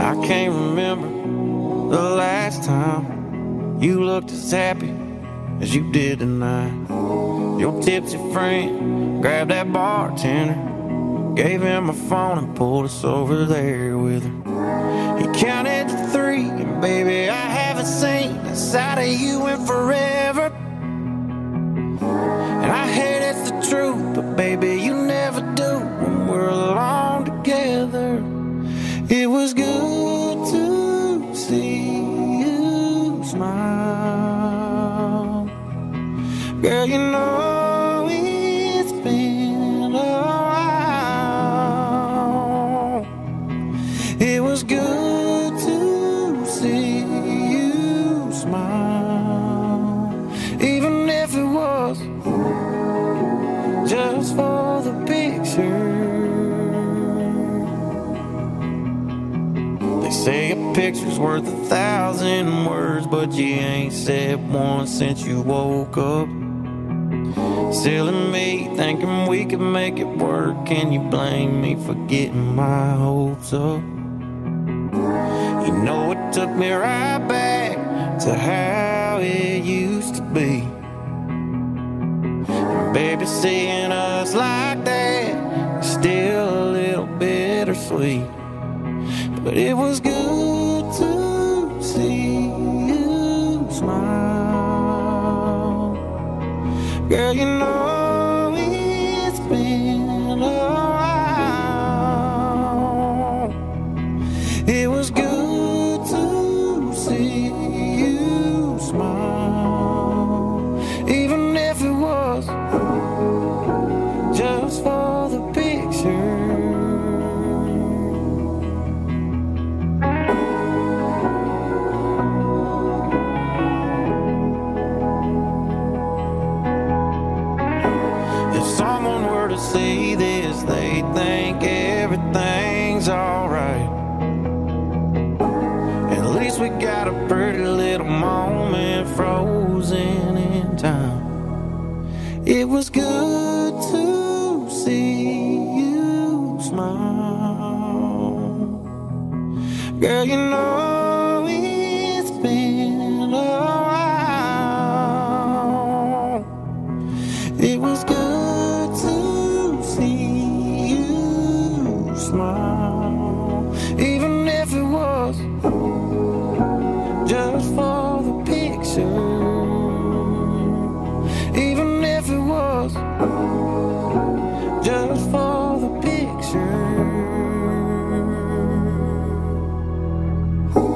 I can't remember the last time you looked as happy as you did tonight. Your tipsy friend grabbed that bartender, gave him a phone and pulled us over there with her. He counted to 3, and baby, I haven't seen a side of you in forever. And I hate it's the truth, but baby, you never do when we're alone together. It was good to see you smile. Girl, you know it's been a while. It was good to see you smile, even if it was just for the picture. They say a picture's worth 1,000 words, but you ain't said one since you woke up. Silly me, thinking we could make it work. Can you blame me for getting my hopes up? You know it took me right back to how it used to be. And baby, seeing us like that is still a little bittersweet. But it was good to see you smile. Girl, you know it's been a while. It was good to see you smile, even if it was just for the picture. See this, they think everything's alright. At least we got a pretty little moment frozen in time. It was good to see you smile. Girl, you know it's been a while. It was good smile, even if it was just for the picture. Even if it was just for the picture.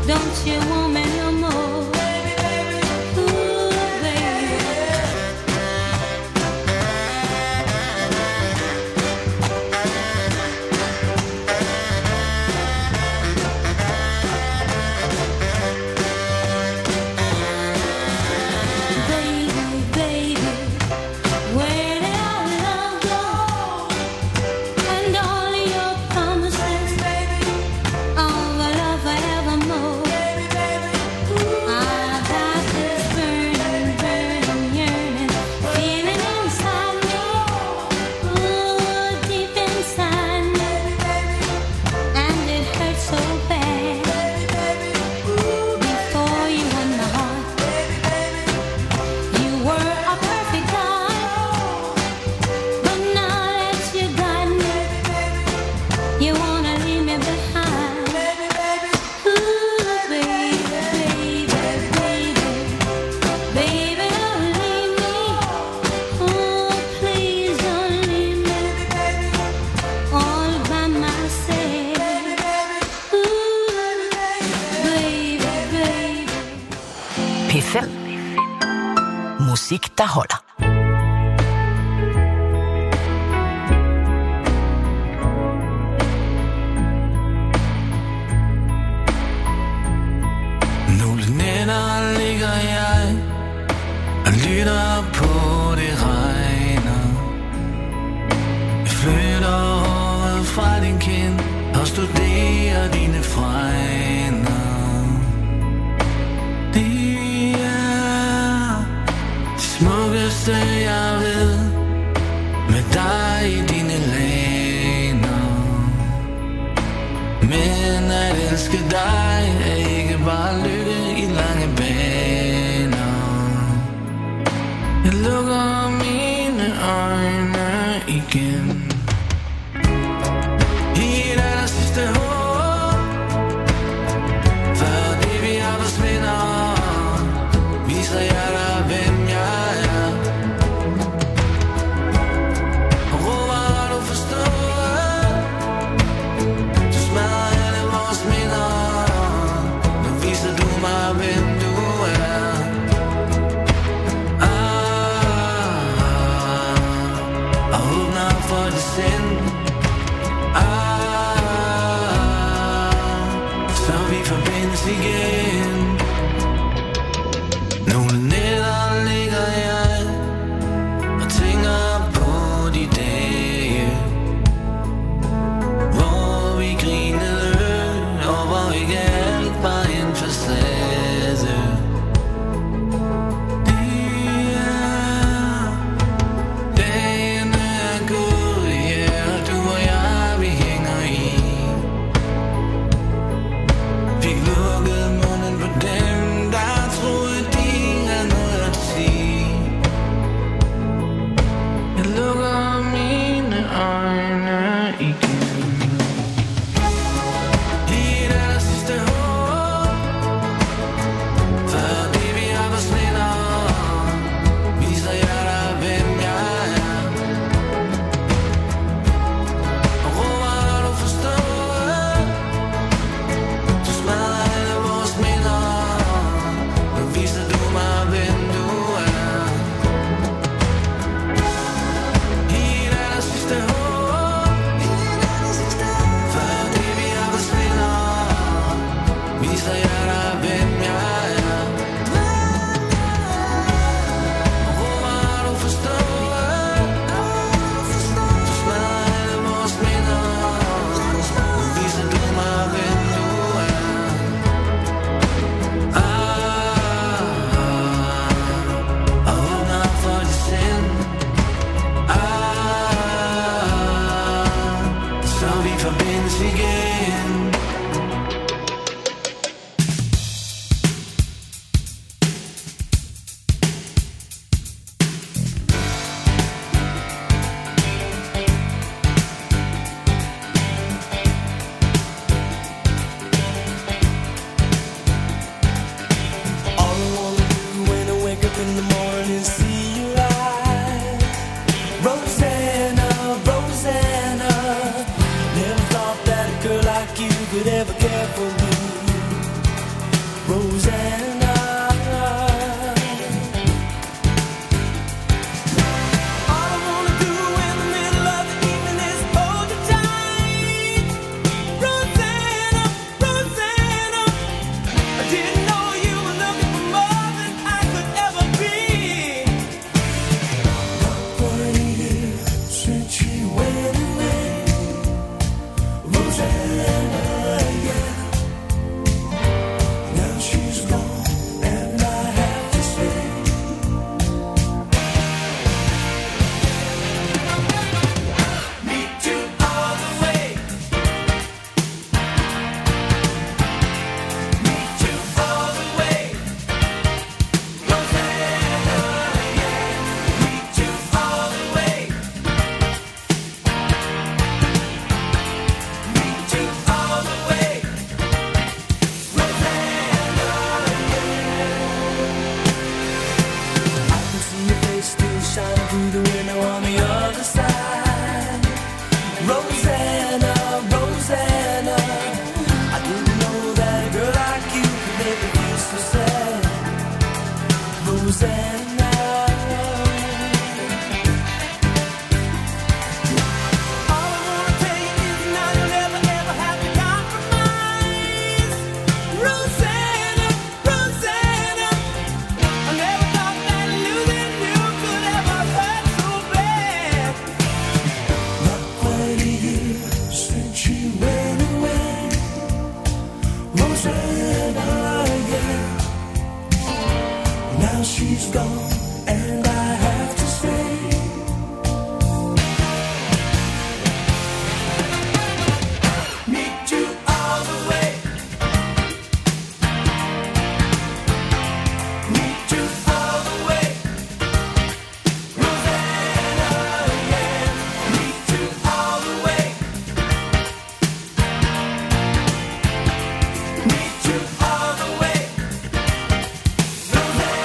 Musik, der holder. Nogle nætter ligger jeg og lytter på det regner. Jeg flytter håret fra din kind og studerer dine fregner. Smukkeste jeg ved, med dig i dine læner. Men at elske dig er ikke bare lykke i lange baner. Jeg lukker mine øjne igen i et aller sidste håb, før det vi har forsvinder, viser jeg dig hvem jeg er. Råber du forstået, du smadrer alle vores minder. Nu viser du mig hvem du er. Og åbner for det sind. Så vi forbindes igen. Nogle nætter ligger jeg og tænker på de dage, hvor vi grinede, og hvor ikke alt var en facade. Dagen er gået, ja, du og jeg, vi hænger i. Fik lukket munden på dem, der troede de havde noget at sige. Jeg lukker mine øjne igen i et aller sidste håb, før det vi har forsvinder, viser jeg dig hvem jeg er. Og råber du forstået, du smadrer alle vores minder. Nu viser du mig hvem du er. I et aller sidste håb, før det vi har forsvinder, viser jeg dig hvem jeg er. Og råber du forstået, du smadrer alle vores minder. Nu viser du mig hvem du er. Og åbner for det sind. Så vi forbindes igen. All I wanna do when I wake up in the morning is see your eyes. Rosanna, Rosanna, never thought that a girl like you could ever care for me. Rosanna. All I wanna do in the middle of the evening is hold you tight. Rosanna, Rosanna, I didn't know you were looking for more than I could ever be. What a year since she went away. Rosanna, yeah. Now she's gone, and I have to say, meet you all the way. Meet you all the way. Rosanna, yeah. Meet you all the way. Meet you all the way. Rosanna, I can see your face still shining through the window on the other side. Rosanna, Rosanna, I didn't know that a girl like you could make me feel so sad. Rosanna, all I wanna tell you is now you'll never ever have to compromise. Rosanna, Rosanna, I never thought that losing you could ever hurt so bad. Not quite a year since she went away. Rosanna, yeah. Now she's gone, and I have to say, meet you all the way. Meet you all the way. Rosanna, yeah. Meet you all the way. Meet you all the way. Rosanna,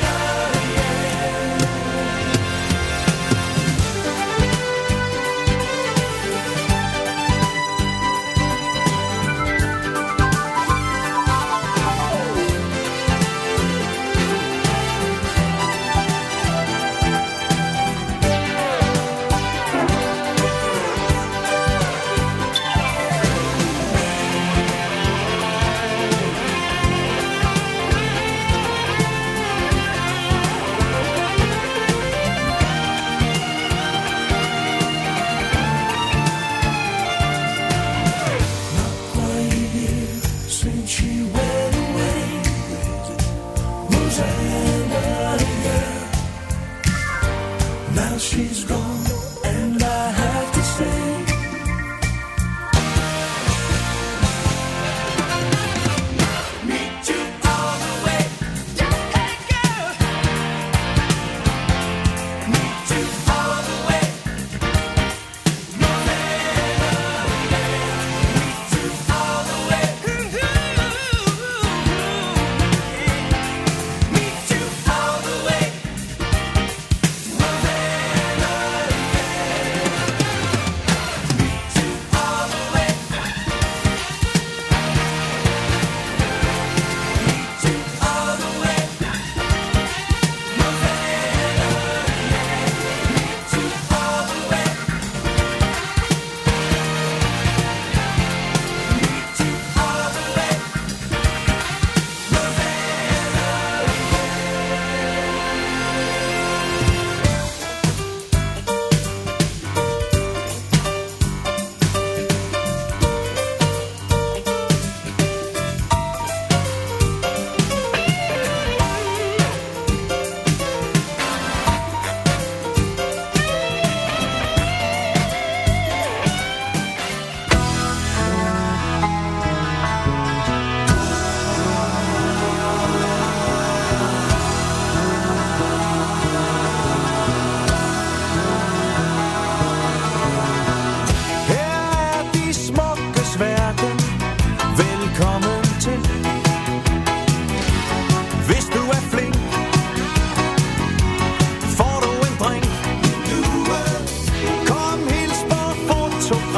since she went away. Rosanna, yeah. Now she's gone, and I have to say, meet you all the way. Hey girl, meet you all the way. Rosanna, yeah. Meet you all the way. Meet you all the way.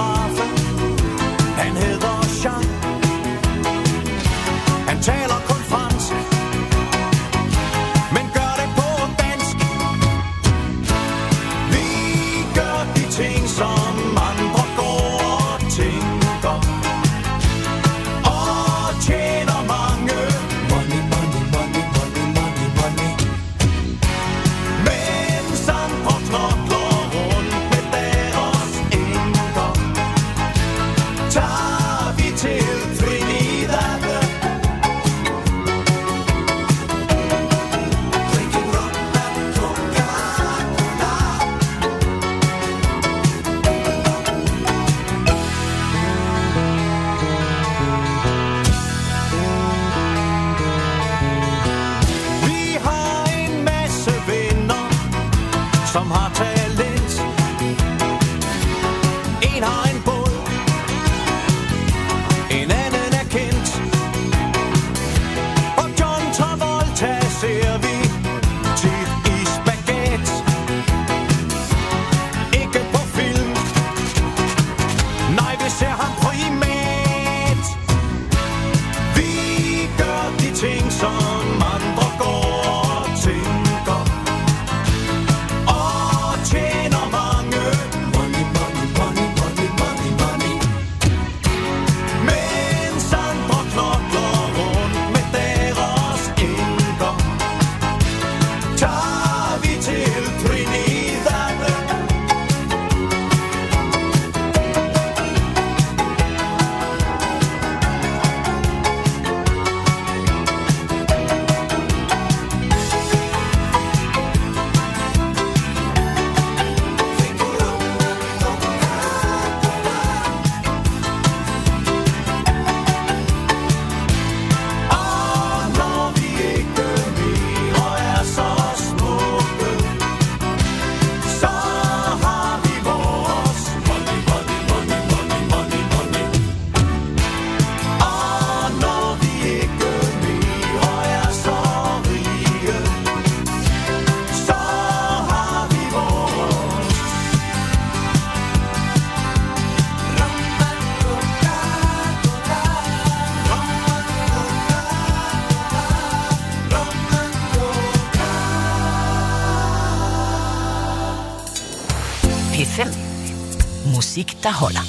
taler kun fra sånn man bruker og tænker og tjener mange. Money, money, money, money, money, money. Mens andre knokler rundt med deres enker, tager vi til Trinidad. Og når vi ikke mere er så smukke, så har vi vores money, money, money, money, money, money. Og når vi ikke mere er så rige, så har vi vores P5. Musik, der holder.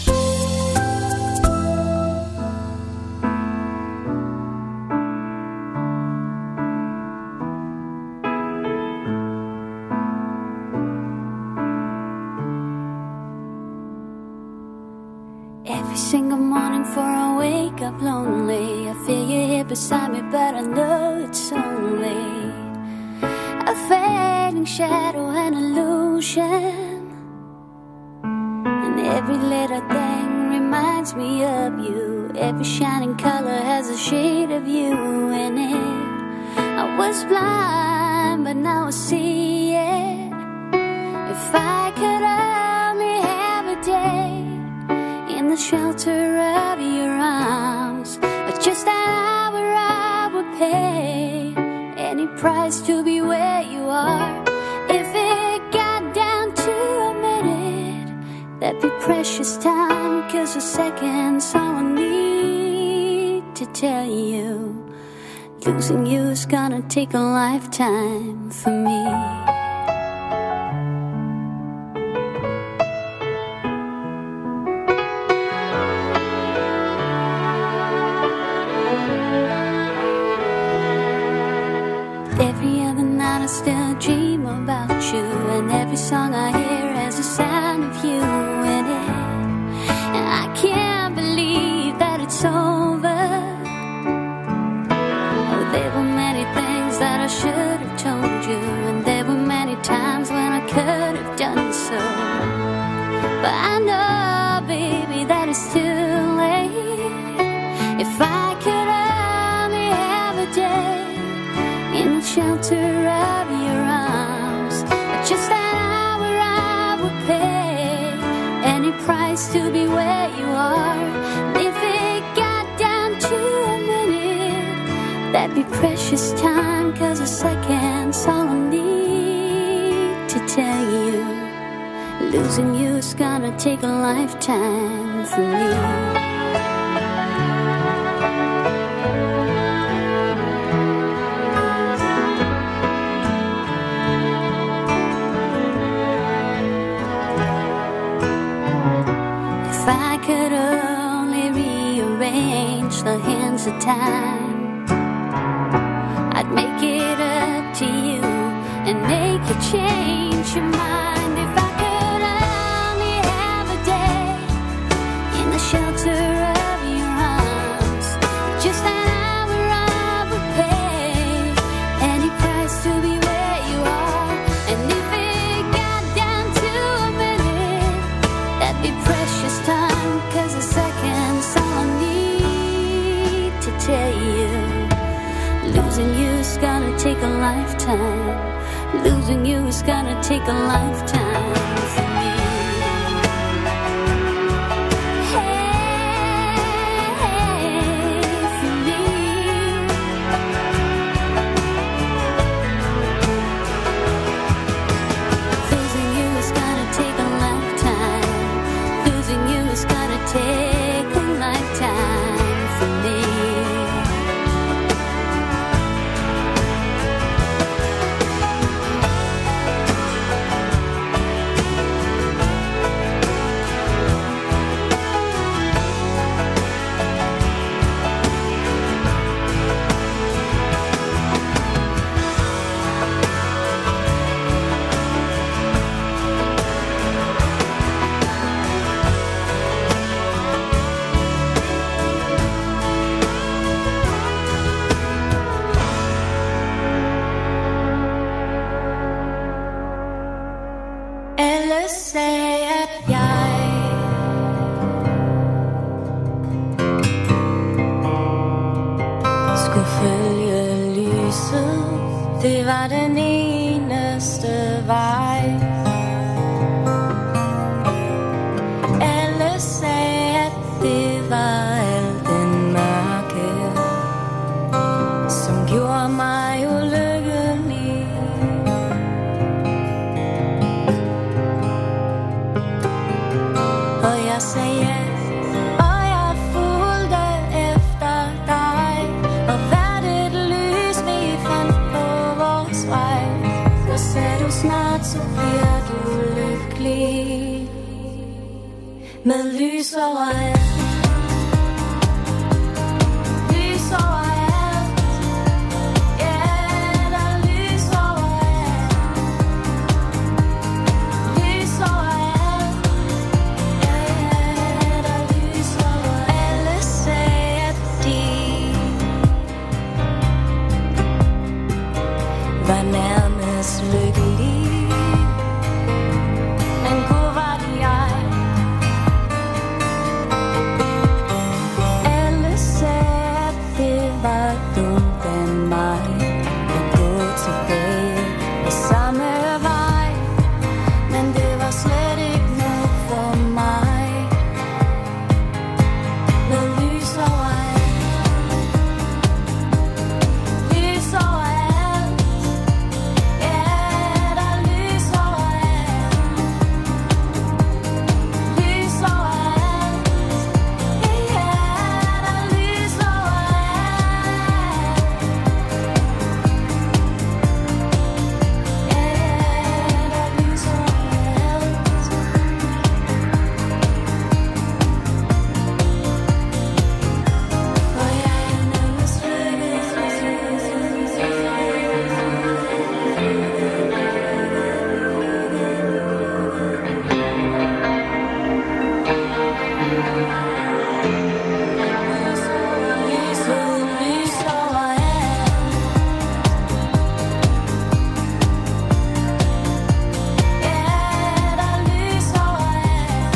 Every single morning before I wake up lonely, I feel you here beside me, but I know it's only a fading shadow and illusion. And every little thing reminds me of you. Every shining color has a shade of you in it. I was blind, but now I see it. If I could only have a day in the shelter of your arms, or just an hour, I would pay any price to be where you are. If it got down to a minute, that'd be precious time, 'cause a second's all I need to tell you. Losing you is gonna take a lifetime for me. Every other night I still dream about you, and every song I hear has a sound of you in it. And I can't believe that it's over. Oh, there were many things that I should have told you, and there were many times when I could have done so. But I know, baby, that it's too late. If I could only have a day in the shelter of your arms, just an hour, I would pay any price to be where you are. If it got down to a minute, that'd be precious time, 'cause a second's all I need to tell you. Losing you is gonna take a lifetime for me. If I could only rearrange the hands of time, I'd make it up to you and make you change your mind. If I could only have a day in the shelter of your arms, just an hour, I would pay any price to be where you are. And if it got down to a minute, that'd be precious time, 'cause a second's all I need to tell you. Losing you is gonna take a lifetime. Losing you is gonna take a lifetime for me. Hey, for me. Losing you is gonna take a lifetime. Losing you is gonna take a lifetime for me. skulle følge lyset, det var den eneste vej. Alle sagde, at det var al den mørke, som gjorde mig ulykkelig. Og jeg sagde ja, og jeg fulgte efter dig, og hvert et lys vi fandt på vores vej. Så sagde du snart, så bliver du lykkelig, med lys overalt. Lys overalt. Ja, der er lys overalt. Lys overalt. Ja, der er lys overalt. Alle sagde, at de var nærmest lykkelige, men gud var de ej. Alle sagde, at det var dumt af mig at gå tilbage i samme vej, men det var slet ikke nok for mig. Med lys overalt. Lys overalt. Ja, der er lys overalt. Lys overalt. Ja, der er lys overalt. Ja, der er lys overalt. Og jeg er nærmest lys overalt. Ja, der er lys overalt.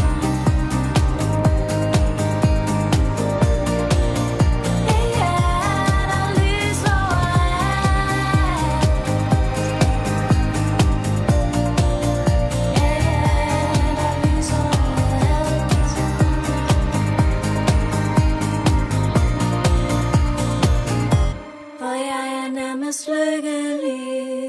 Ja, der er lys overalt. Ja, der er lys overalt. For jeg er nærmest lykkelig.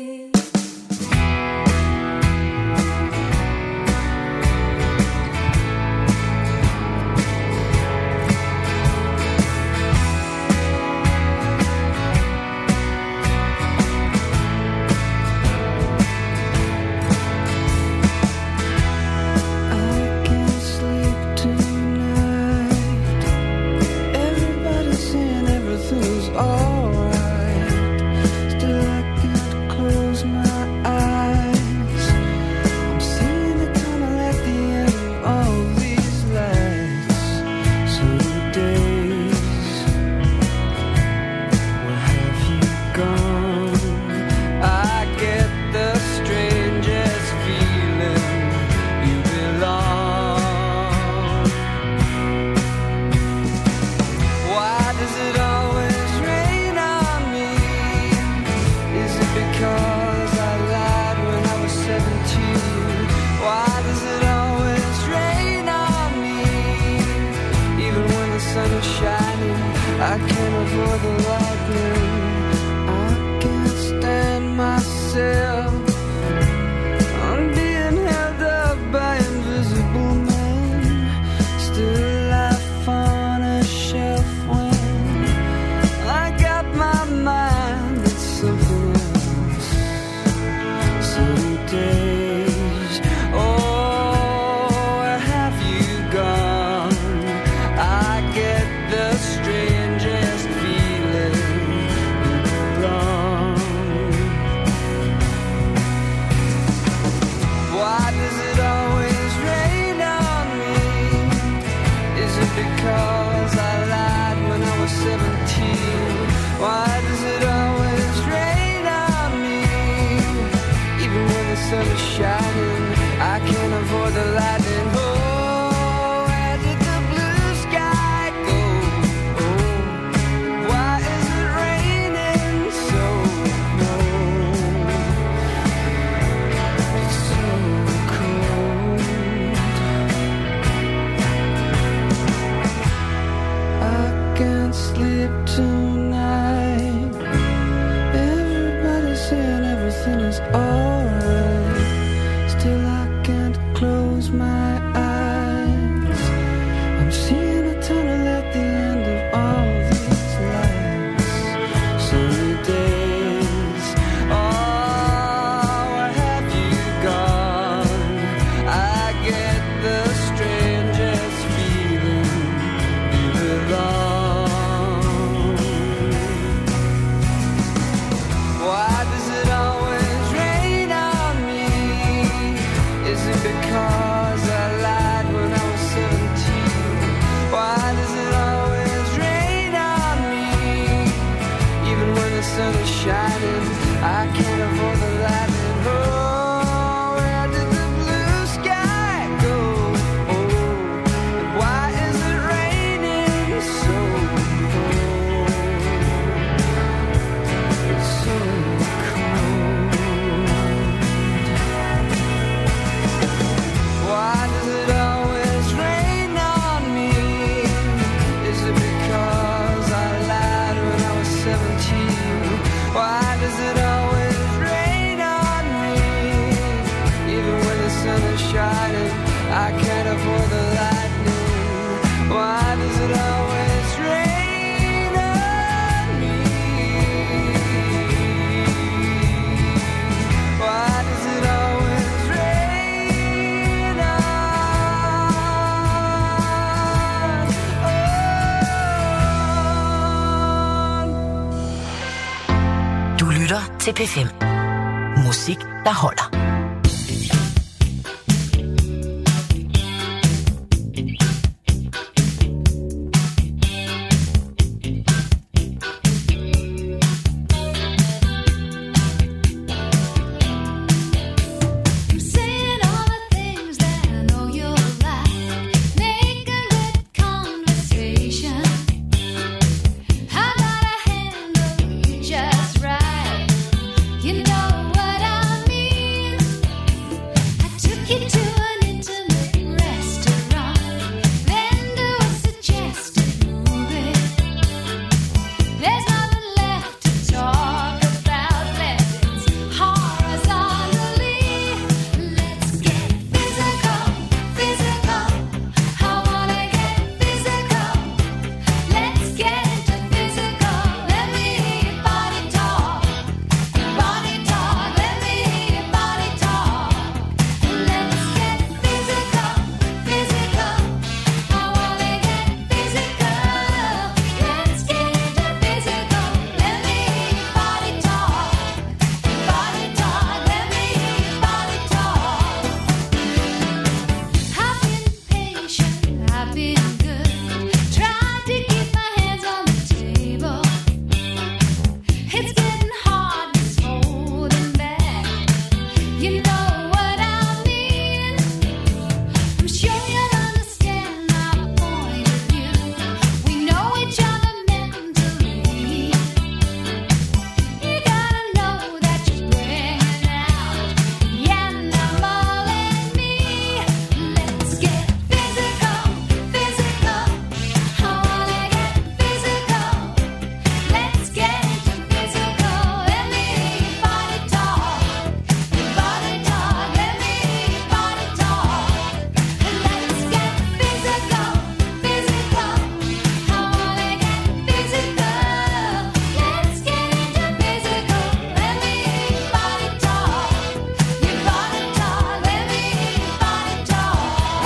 I can't sleep tonight. Everybody's saying everything's alright. Still I can't close my eyes. I'm seeing the tunnel at the end of all these lights. So days, where have you gone? I get the strangest feeling you belong. Why does it always rain on me? Is it because I lied when I was 17? Why does it always rain on me? Even when the sun is shining, I can't avoid the lightning. I can't stand myself. I'm being held up by invisible men. Still life on a shelf when I got my mind at something else. Some days, oh, where have you gone? I get the strangest feeling you belong. Why does it always rain on me? Is it because I lied when I was 17? Why does it always rain on me? Even when the sun is shining, I can't avoid the lightning. Oh, where did the blue sky go? Oh, why is it raining? sun is shining, I can't avoid the lightning. Oh, where did the blue sky go? Oh, and why is it raining so cold? So cold. Why does it always rain on me? Is it because I lied when I was 17? Why does it always rain on me? Even when the sun is shining, I can't avoid the lightning. Why does it always rain on me? Why does it always rain on? Du lytter til P5. Musik, der holder. I'm saying all the things that I know you'll like. Make a good conversation. How about I handle you just right? You know what I mean. I took you to an intimate restaurant, then to a suggested movie. There's nothing left to talk about. Let's horizontally. Let's get physical, physical. I wanna get physical. Let's get into physical. Let me hear your body talk. Body talk. Let me hear your body talk. Let's get physical, physical. I wanna get physical. Let's get into physical. Let me hear your body talk. Body talk. Let me hear your body talk. I've been patient, I've been good. Tried to keep my hands on the table. It's getting hard, just holding back. You know what I mean. I'm sure you'll understand my point of view. We know each other mentally. You gotta know that you're bringing out the animal in me. Let's get physical, physical. I wanna get physical. Let's get into physical. Let me hear your body talk. Body talk. Let me hear your body talk. Let's get physical, physical. I wanna get physical. Let's get into physical. Let me hear your body talk. Your body talk. Let me hear your body talk.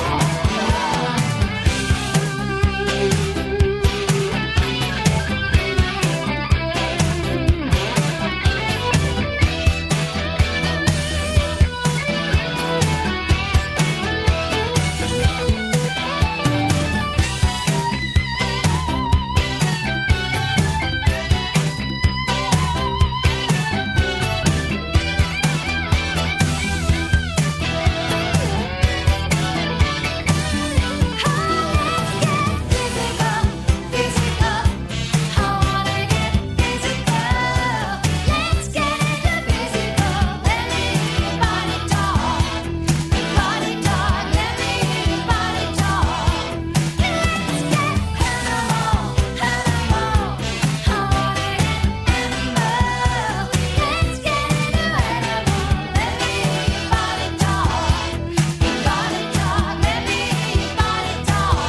Physical, physical. I wanna get physical. Let's get into physical. Let me hear your body talk. Body talk. Let me hear your body talk. Let's get animal, animal. I wanna get animal. Let's get into animal. Let me hear your body talk. Body talk. Let me hear your body talk.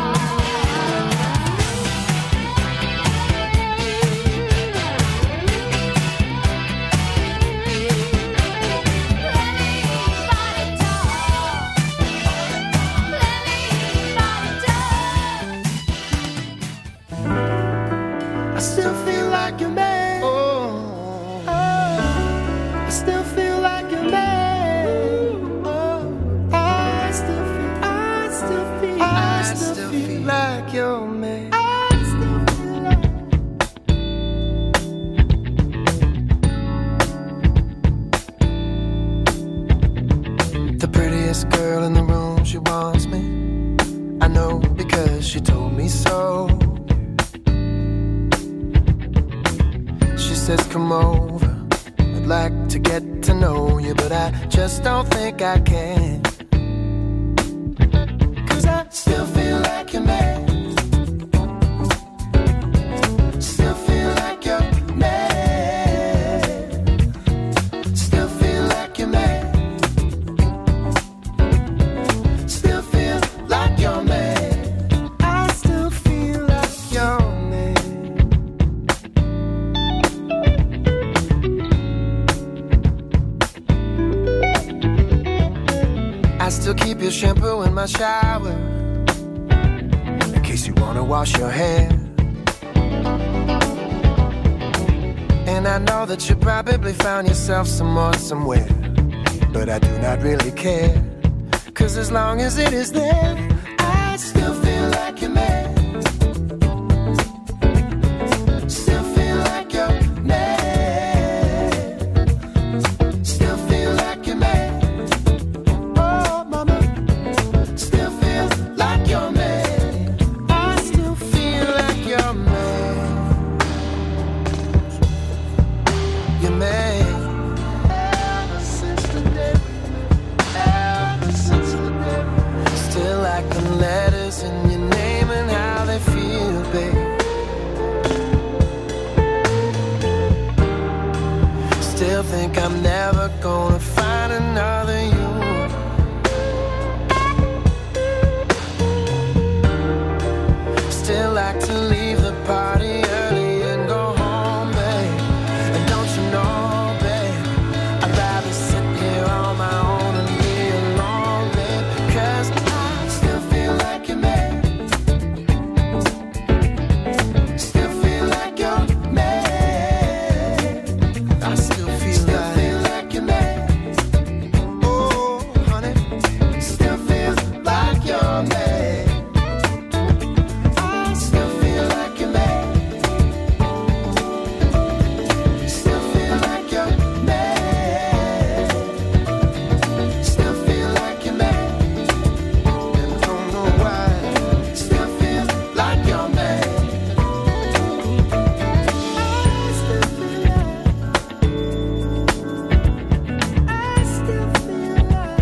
I still feel like a man. Oh, I still feel like a man. Oh, I still feel like your man. I still feel like prettiest girl in the room, she wants me. I know because she told me so. She says come over, I'd like to get to know you, but I just don't think I can. 'Cause I still feel like you're mad. Still feel like you're mad. Still feel like you're mad. Still feel like you're mad. I still feel like you're mad. I still keep your shampoo in my shower in case you wanna wash your hair. And I know that you probably found yourself some more somewhere, but I do not really care. 'Cause as long as it is there, I still feel like you're mad. Still feel like you're mad. Still feel like you're mad. Oh, mama. Still feel like you're mad. I still feel like you're mad. You're mad. Ever since the day we met. Ever since the day we met. Still like the letters in your name and how they feel, babe. Still think I'm never gonna find another you. Still like to leave the party early and go home, babe. And don't you know, babe, I'd rather sit here on my own and be alone, babe. 'Cause I still feel like you're mad. Still feel like you're mad. I still feel like you're mad. Oh, honey, still feel like you're mad. I still feel like you're mad. Still feel like you're mad. Still feel like you're mad. And don't know why. Still feel like you're mad. I still feel like. I still feel like.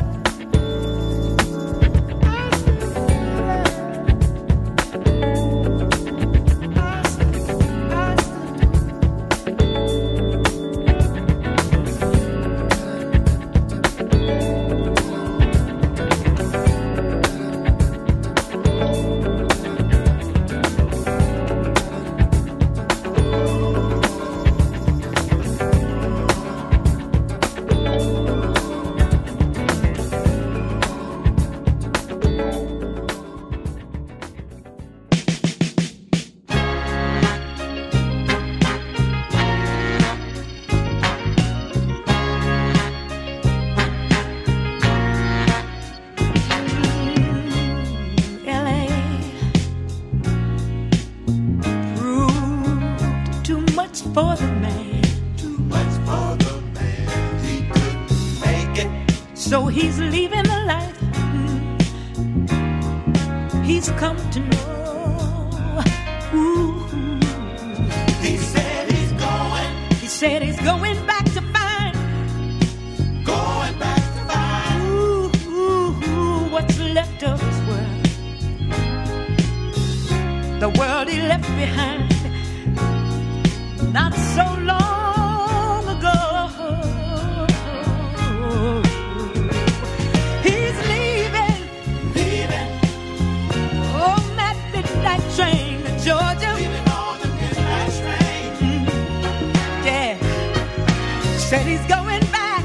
LA proved too much for the man. Too much for the man, he couldn't make it. So he's leaving the life he's come to know. Ooh. He said he's going, He said he's going back to find going back to find. what's left of his world. The world he left behind not so long ago. He's leaving Leaving, on that midnight train to Georgia. leaving on the midnight train. Yeah, said he's going back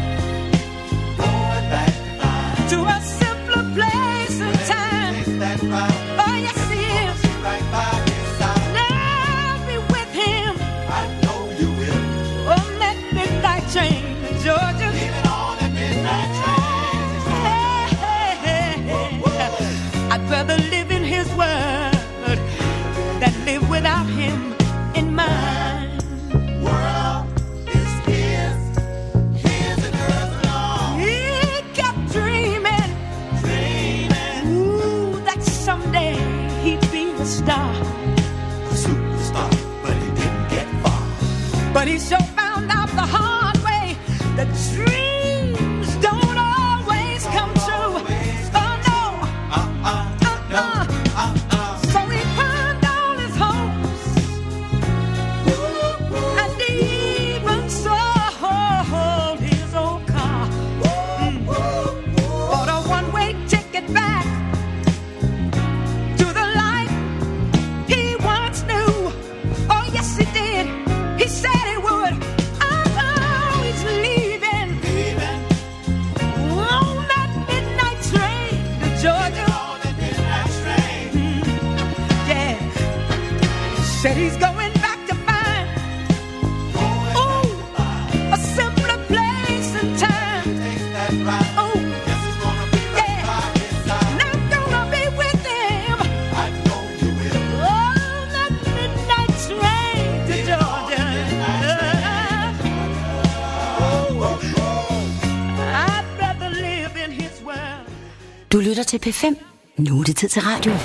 Going back to find. to a simpler place and time. Is that right? Oh yes, he is. Right by his side. I'll be with him I know you will. on that midnight train to Georgia. Leaving on the midnight train. I'd rather live in his word than live without him in mine. World is his. But he sure found out the hard way that dreams don't always come true. Oh no, So he pawned all his hopes and even sold his old car for a one-way ticket back to the life he once knew. Oh yes, he did. He said he would. Oh, he's leaving on that midnight train to Georgia. Yeah, said he's going back to find a simpler place and time. Oh, yeah, and I'm gonna be with him on that midnight train to Georgia. I'd rather live in his world. Du lytter til P5. Nu er det tid til radio.